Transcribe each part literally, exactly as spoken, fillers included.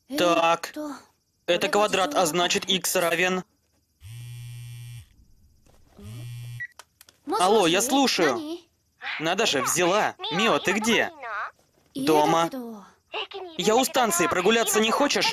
Так, это квадрат, а значит х равен... Алло, я слушаю. Надо же, взяла. Мио, ты где? Дома. Я у станции, прогуляться не хочешь?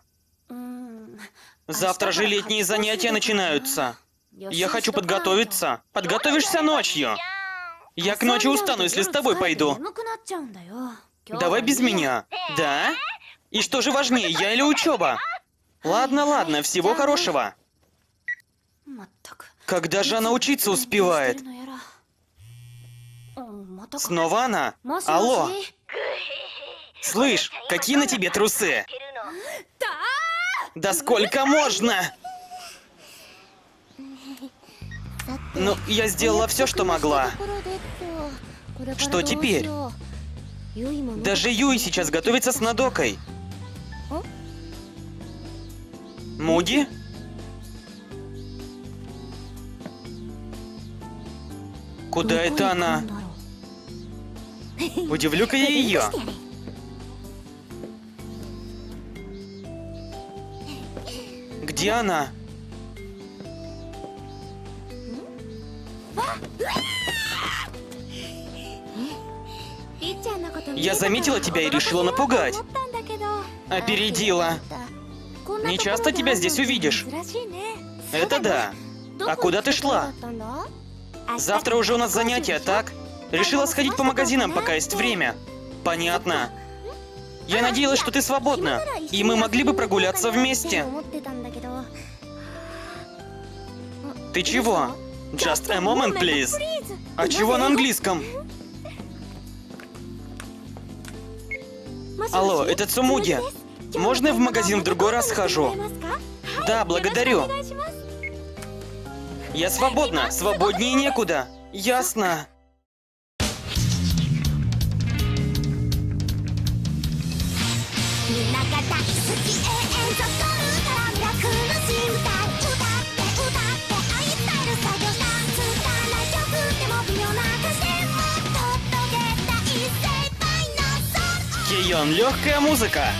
Завтра же летние занятия начинаются. Я хочу подготовиться. Подготовишься ночью? Я к ночи устану, если с тобой пойду. Давай без меня. Да? И что же важнее, я или учеба? Ладно, ладно, всего хорошего. Когда же она учиться успевает? Снова она? Алло. Слышь, какие на тебе трусы? Да сколько можно? Ну, я сделала все, что могла. Что теперь? Даже Юй сейчас готовится с Надокой. Муди? Куда это она? Удивлю-ка я ее. Где она? Я заметила тебя и решила напугать. Опередила. Не часто тебя здесь увидишь. Это да. А куда ты шла? Завтра уже у нас занятия, так? Решила сходить по магазинам, пока есть время. Понятно. Я надеялась, что ты свободна, и мы могли бы прогуляться вместе. Ты чего? Just a moment, please. А чего на английском? Алло, это Цумуги. Можно я в магазин в другой раз схожу? Да, благодарю. Я свободна, свободнее некуда. Ясно. Кейон, легкая музыка.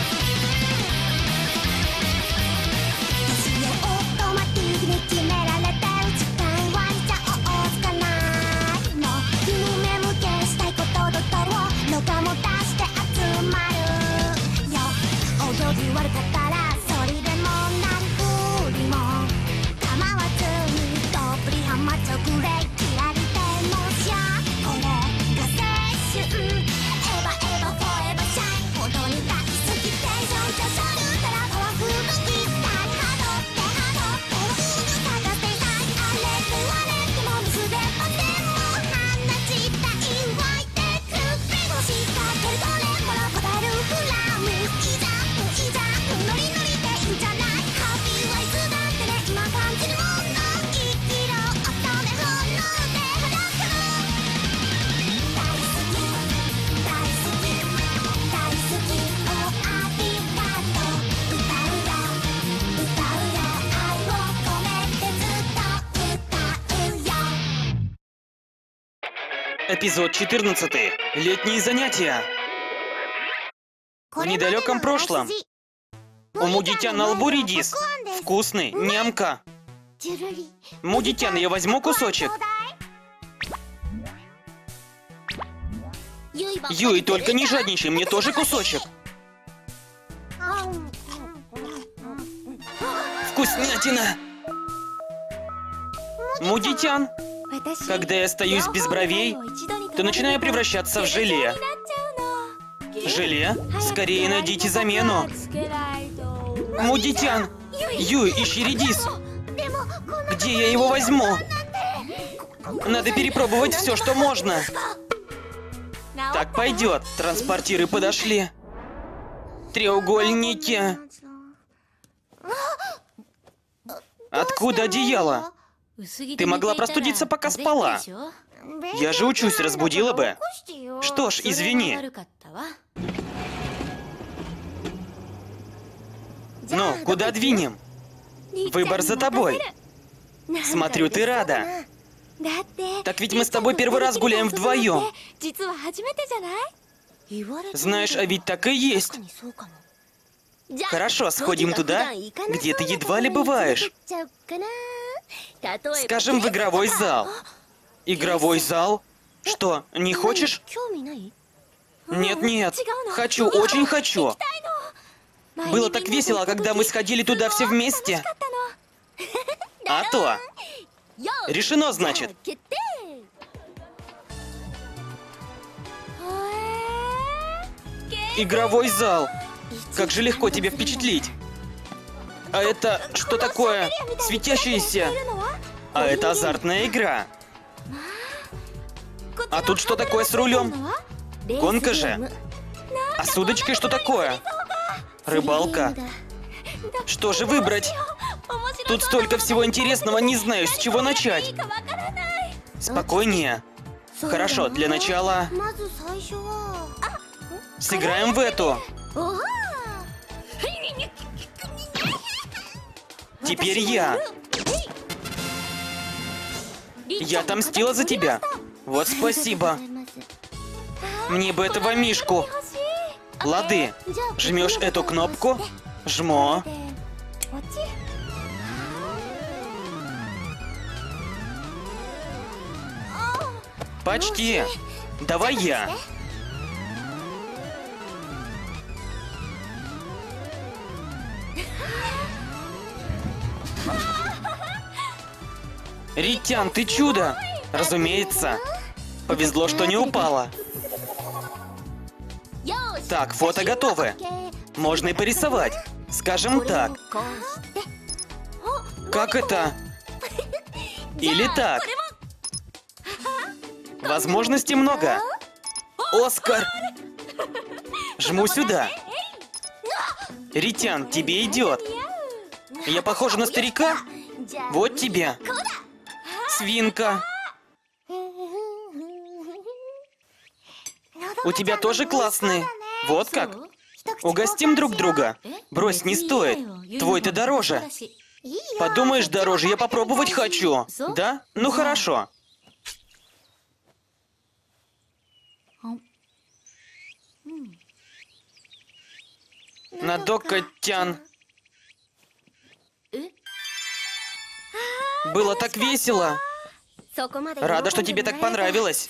Эпизод четырнадцатый. Летние занятия. В недалеком прошлом. У Мудитян на лбу редис. Вкусный, нямка. Мудитян, я возьму кусочек. Юй, только не жадничай, мне тоже кусочек. Вкуснятина. Мудитян. Когда я остаюсь без бровей, то начинаю превращаться в желе. Желе? Скорее найдите замену. Мудитян! Юй, ищи редис. Где я его возьму? Надо перепробовать все, что можно. Так пойдет. Транспортиры подошли. Треугольники. Откуда одеяло? Ты могла простудиться, пока спала. Я же учусь, разбудила бы. Что ж, извини. Ну, куда двинем? Выбор за тобой. Смотрю, ты рада. Так ведь мы с тобой первый раз гуляем вдвоем. Знаешь, а ведь так и есть. Хорошо, сходим туда, где ты едва ли бываешь. Скажем, в игровой зал. Игровой зал? Что, не хочешь? Нет-нет, хочу, очень хочу. Было так весело, когда мы сходили туда все вместе. А то. Решено, значит. Игровой зал. Как же легко тебя впечатлить. А это что такое? Светящееся. А это азартная игра. А тут что такое с рулем? Гонка же. А с удочкой что такое? Рыбалка. Что же выбрать? Тут столько всего интересного, не знаю, с чего начать. Спокойнее. Хорошо, для начала сыграем в эту. Теперь я. Я отомстила за тебя. Вот спасибо. Мне бы этого мишку. Лады. Жмешь эту кнопку. Жмо. Почти. Давай я. Ритян, ты чудо! Разумеется. Повезло, что не упала. Так, фото готовы. Можно и порисовать. Скажем так. Как это? Или так. Возможностей много. Оскар! Жму сюда. Ритян, тебе идет. Я похожа на старика? Вот тебе. Свинка. У тебя тоже классные. Вот как? Угостим друг друга. Брось, не стоит. Твой-то дороже. Подумаешь, дороже, я попробовать хочу. Да? Ну хорошо. Надока-тян. Было так весело. Рада, что тебе так понравилось.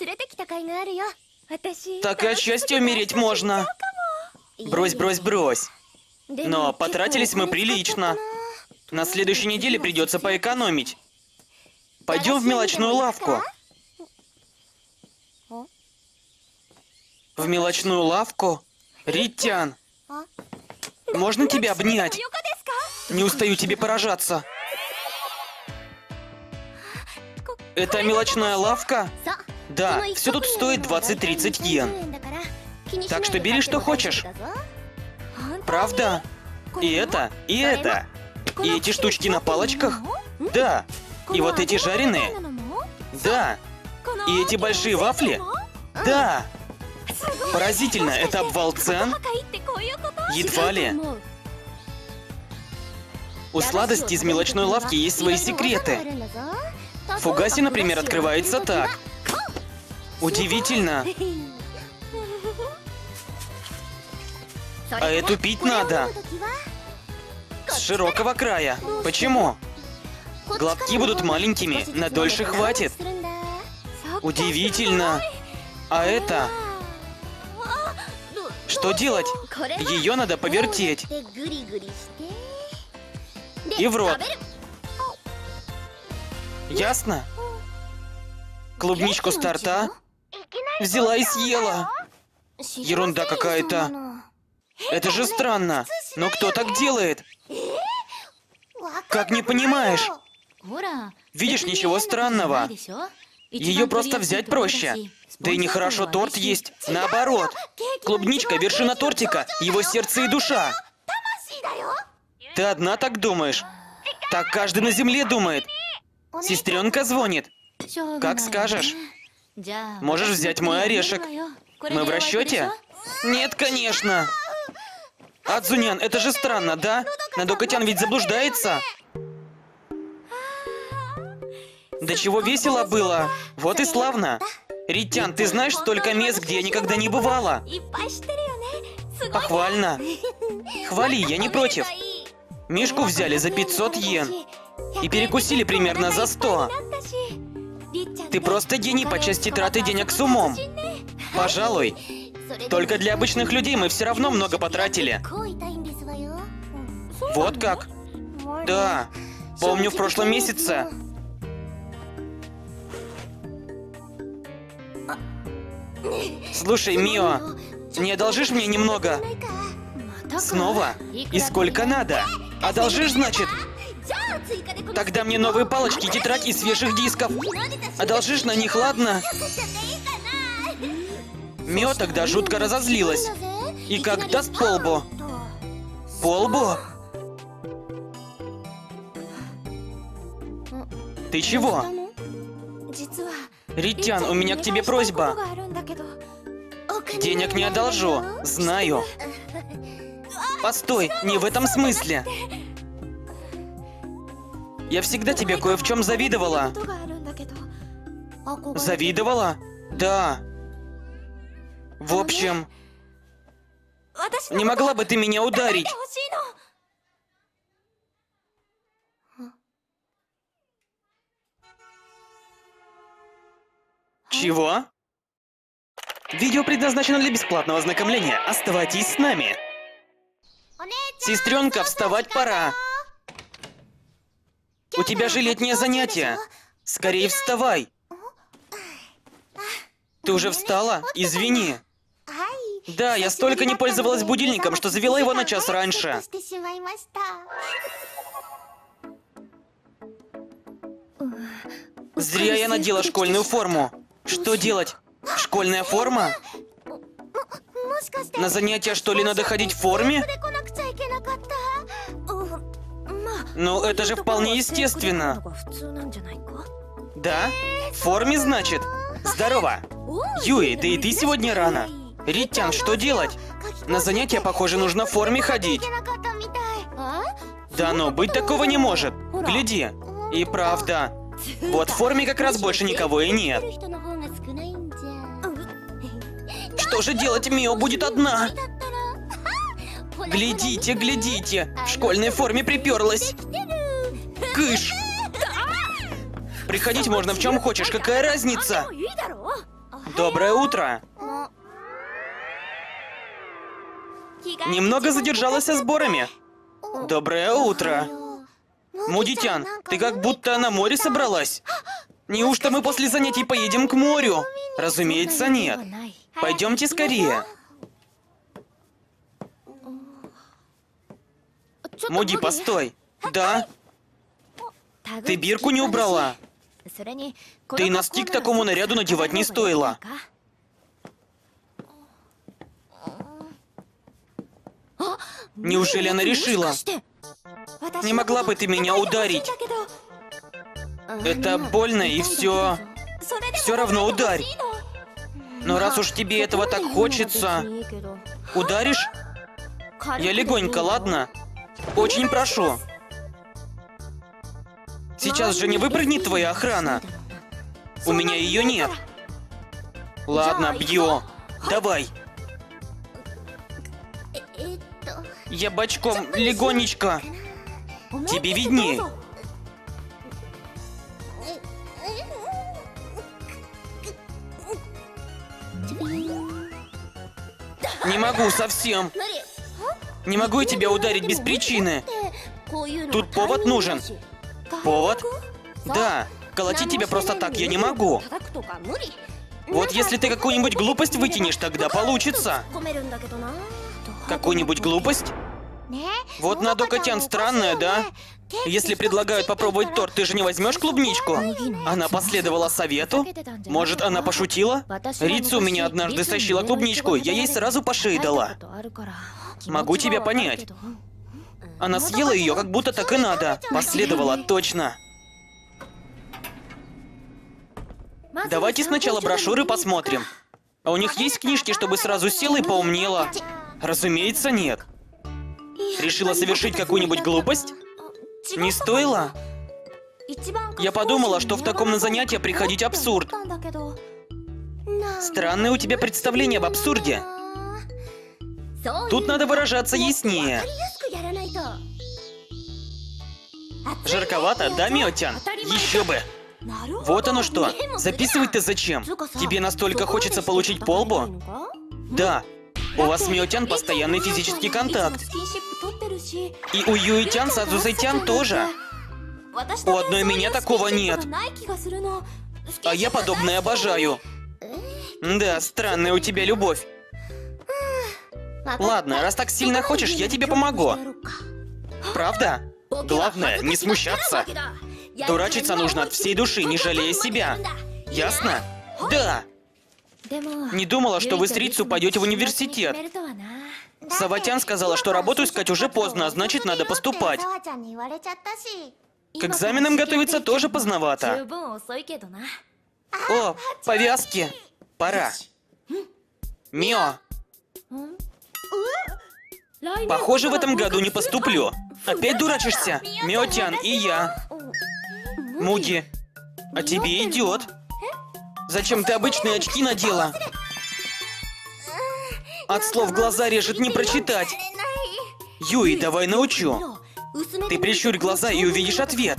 Так и от счастья умереть можно. Брось, брось, брось. Но потратились мы прилично. На следующей неделе придется поэкономить. Пойдем в мелочную лавку. В мелочную лавку? Ритян, можно тебя обнять? Не устаю тебе поражаться. Это мелочная лавка? Да, все тут стоит двадцать-тридцать йен. Так что бери, что хочешь. Правда? И это, и это. И эти штучки на палочках? Да. И вот эти жареные? Да. И эти большие вафли? Да. Поразительно, это обвал цен? Едва ли. У сладостей из мелочной лавки есть свои секреты. Фугаси, например, открывается так. Удивительно. А эту пить надо. С широкого края. Почему? Глотки будут маленькими, на дольше хватит. Удивительно. А это... Что делать? Ее надо повертеть. И в рот. Ясно? Клубничку с торта взяла и съела. Ерунда какая-то. Это же странно. Но кто так делает? Как не понимаешь? Видишь, ничего странного. Ее просто взять проще. Да и нехорошо торт есть. Наоборот. Клубничка — вершина тортика, его сердце и душа. Ты одна так думаешь? Так каждый на земле думает. Сестренка звонит. Как скажешь. Можешь взять мой орешек. Мы в расчете? Нет, конечно. Адзунян, это же странно, да? Надока-тян ведь заблуждается. До чего весело было. Вот и славно. Ритян, ты знаешь столько мест, где я никогда не бывала? Похвально. Хвали, я не против. Мишку взяли за пятьсот йен и перекусили примерно за сто. Ты просто гений по части траты денег с умом. Пожалуй. Только для обычных людей мы все равно много потратили. Вот как? Да. Помню, в прошлом месяце... Слушай, Мио, не одолжишь мне немного? Снова? И сколько надо? Одолжишь, значит? Тогда мне новые палочки, тетрадь из свежих дисков. Одолжишь на них, ладно? Мио тогда жутко разозлилась. И как даст по лбу. По лбу? Ты чего? Ритян, у меня к тебе просьба. Денег не одолжу, знаю. Постой, не в этом смысле. Я всегда тебе кое в чем завидовала. Завидовала? Да. В общем, не могла бы ты меня ударить? Чего? Видео предназначено для бесплатного ознакомления. Оставайтесь с нами. Сестренка, вставать пора. У тебя же летнее занятие. Скорее вставай. Ты уже встала? Извини. Да, я столько не пользовалась будильником, что завела его на час раньше. Зря я надела школьную форму. Что делать? Школьная форма? На занятия, что ли, надо ходить в форме? Ну, это же вполне естественно. Да? В форме, значит? Здорово. Юи, да и ты сегодня рано. Ритян, что делать? На занятия, похоже, нужно в форме ходить. Да ну, быть такого не может. Гляди. И правда. Вот в форме как раз больше никого и нет. Что же делать, Мио будет одна? Глядите, глядите. В школьной форме приперлась. Кыш. Приходить можно в чем хочешь, какая разница? Доброе утро. Немного задержалась со сборами. Доброе утро. Мудитян, ты как будто на море собралась. Неужто мы после занятий поедем к морю? Разумеется, нет. Пойдемте скорее. Муди, постой. Да? Ты бирку не убрала? Ты носки к такому наряду надевать не стоило. Неужели она решила? Не могла бы ты меня ударить? Это больно и все. Все равно ударь. Но раз уж тебе этого так хочется... Ударишь? Я легонько, ладно? Очень прошу. Сейчас же не выпрыгнет твоя охрана. У меня ее нет. Ладно, бью. Давай. Я бочком, легонечко. Тебе видней. Не могу совсем. Не могу я тебя ударить без причины. Тут повод нужен. Повод? Да. Колотить тебя просто так я не могу. Вот если ты какую-нибудь глупость вытянешь, тогда получится. Какую-нибудь глупость? Вот Надока-тян странная, да? Если предлагают попробовать торт, ты же не возьмешь клубничку? Она последовала совету? Может, она пошутила? Рица у меня однажды стащила клубничку, я ей сразу по шее дала. Могу тебя понять. Она съела ее, как будто так и надо. Последовала, точно. Давайте сначала брошюры посмотрим. А у них есть книжки, чтобы сразу села и поумнела? Разумеется, нет. Решила совершить какую-нибудь глупость? Не стоило? Я подумала, что в таком на занятие приходить абсурд. Странное у тебя представление об абсурде. Тут надо выражаться яснее. Жарковато, да, Мио-тян? Еще бы. Вот оно что. Записывать-то зачем? Тебе настолько хочется получить по лбу? Да. У вас с Мио-тян постоянный физический контакт. И у Юи-тян с Азузой-тян тоже. У одной меня такого нет. А я подобное обожаю. Да, странная у тебя любовь. Ладно, раз так сильно хочешь, я тебе помогу. Правда? Главное, не смущаться. Дурачиться нужно от всей души, не жалея себя. Ясно? Да. Не думала, что вы с Рицу пойдете в университет. Сава-тян сказала, что работу искать уже поздно, а значит, надо поступать. К экзаменам готовиться тоже поздновато. О, повязки. Пора. Мио. Похоже, в этом году не поступлю. Опять дурачишься? Мио-тян и я. Муди, а тебе идет. Зачем ты обычные очки надела? От слов глаза режет, не прочитать. Юи, давай научу. Ты прищурь глаза и увидишь ответ.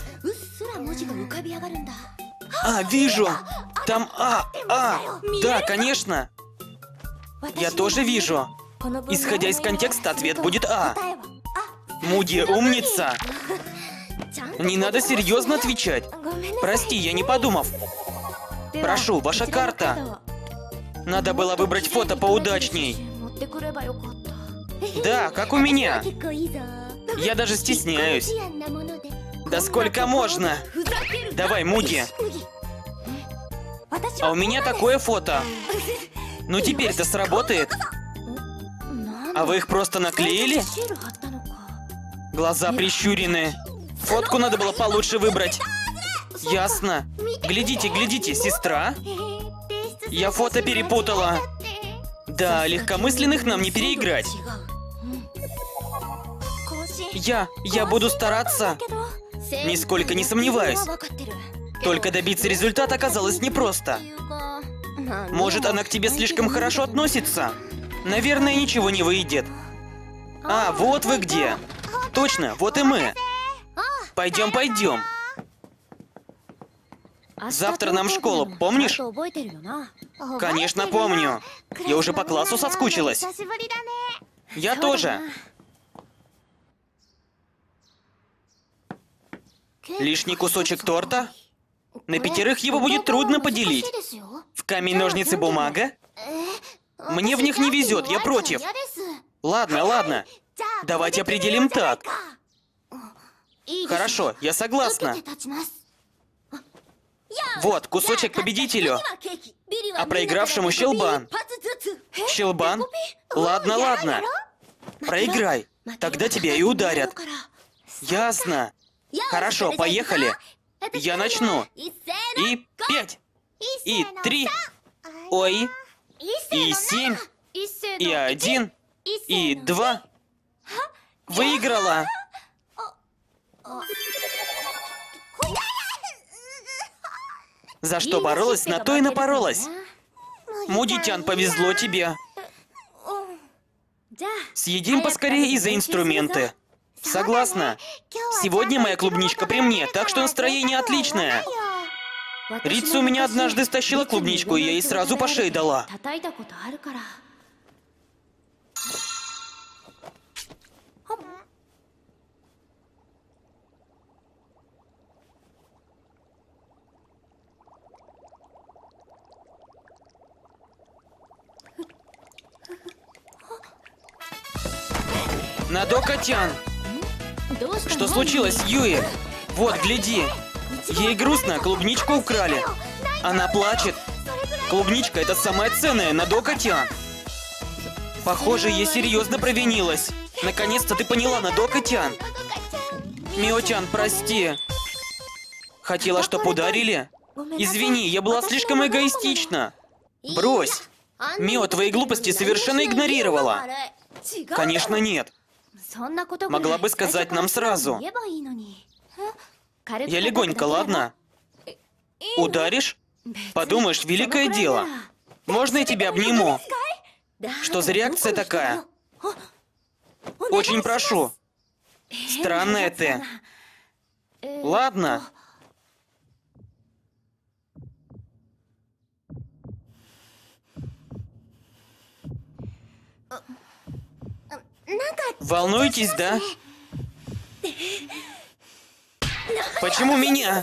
А, вижу. Там А, А. Да, конечно. Я тоже вижу. Исходя из контекста, ответ будет А. Муди, умница. Не надо серьезно отвечать. Прости, я не подумав. Прошу, ваша карта. Надо было выбрать фото поудачней. Да, как у меня. Я даже стесняюсь. Да сколько можно? Давай, Муди. А у меня такое фото. Ну теперь-то сработает. А вы их просто наклеили? Глаза прищурены. Фотку надо было получше выбрать. Ясно. Глядите, глядите, сестра. Я фото перепутала. Да, легкомысленных нам не переиграть. Я, я буду стараться. Нисколько не сомневаюсь. Только добиться результата оказалось непросто. Может, она к тебе слишком хорошо относится? Наверное, ничего не выйдет. А, вот вы где. Точно, вот и мы. Пойдем, пойдем. Завтра нам в школу, помнишь? Конечно, помню. Я уже по классу соскучилась. Я тоже. Лишний кусочек торта? На пятерых его будет трудно поделить. В камень, ножницы, бумага? Мне в них не везет, я против. Ладно, ладно. Давайте определим так. Хорошо, я согласна. Вот, кусочек победителю. А проигравшему щелбан. Щелбан? Ладно, ладно. Проиграй. Тогда тебя и ударят. Ясно. Хорошо, поехали. Я начну. И пять. И три. Ой. И семь. И один. И два. Выиграла. За что боролась, на то и напоролась. Муди-тян, повезло тебе. Съедим поскорее и за инструменты. Согласна. Сегодня моя клубничка при мне, так что настроение отличное. Рица у меня однажды стащила клубничку, и я ей сразу по шее дала. Надока-тян! Что случилось, Юи? Вот, гляди. Ей грустно, клубничку украли. Она плачет. Клубничка — это самое ценное, Надока-тян. Похоже, я серьезно провинилась. Наконец-то ты поняла, Надока-тян. Мио-тян, прости. Хотела, чтоб ударили? Извини, я была слишком эгоистична. Брось. Мио твои глупости совершенно игнорировала. Конечно, нет. Могла бы сказать нам сразу. Я легонько, ладно? Ударишь? Подумаешь, великое дело. Можно я тебя обниму? Что за реакция такая? Очень прошу. Странная ты. Ладно. Волнуетесь, да? Почему меня?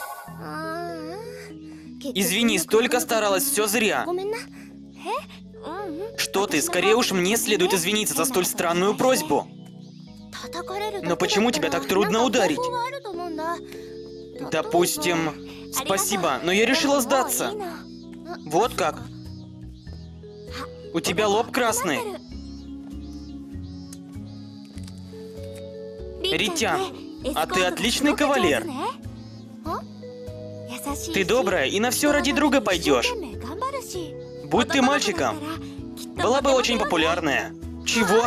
Извини, столько старалась, все зря. Что ты, скорее уж мне следует извиниться за столь странную просьбу. Но почему тебя так трудно ударить? Допустим... Спасибо, но я решила сдаться. Вот как? У тебя лоб красный. Ритян, а ты отличный кавалер. Ты добрая и на все ради друга пойдешь. Будь ты мальчиком, была бы очень популярная. Чего?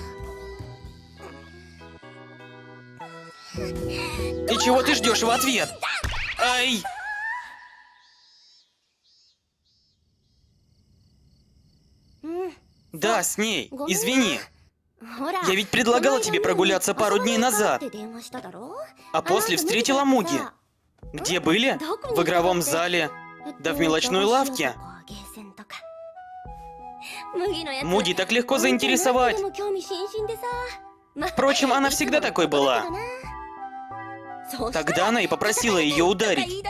И чего ты ждешь в ответ? Ай! Да, с ней. Извини. Я ведь предлагала тебе прогуляться пару дней назад. А после встретила Муди. Где были? В игровом зале. Да в мелочной лавке. Муди так легко заинтересовать. Впрочем, она всегда такой была. Тогда она и попросила ее ударить.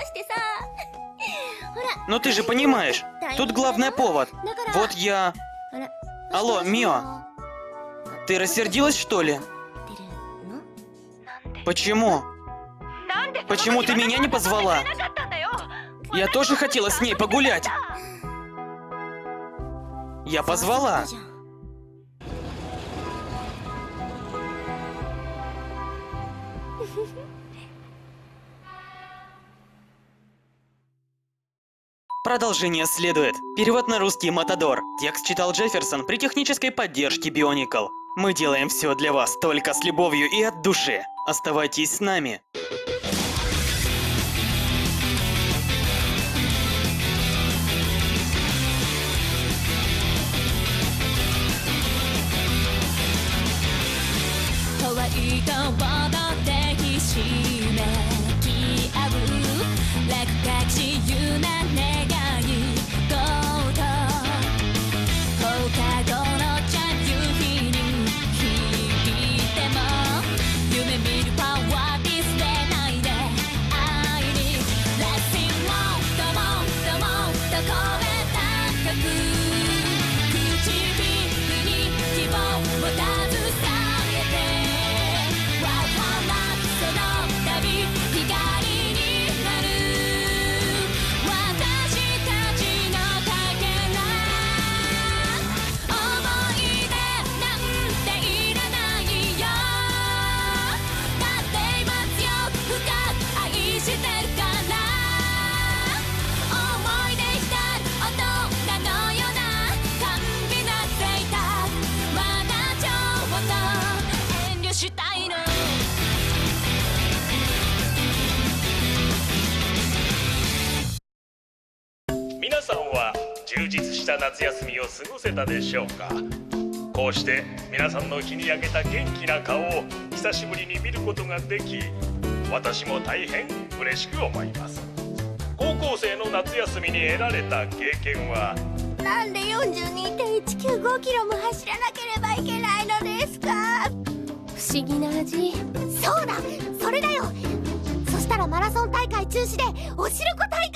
Но ты же понимаешь, тут главный повод. Вот я... Алло, Мио. Ты рассердилась, что ли? Почему? Почему ты меня не позвала? Я тоже хотела с ней погулять. Я позвала. Продолжение следует. Перевод на русский Матадор. Текст читал Джефферсон при технической поддержке Бионикл. Мы делаем все для вас только с любовью и от души. Оставайтесь с нами. 皆さんは充実した夏休みを過ごせたでしょうか。こうして皆さんの日に焼けた元気な顔を久しぶりに見ることができ、私も大変嬉しく思います。高校生の夏休みに得られた経験は、 なんで よんじゅうにてんいちきゅうごキロも走らなければいけないのですか。不思議な味。そうだ、それだよ。そしたらマラソン大会中止でおしるこ大会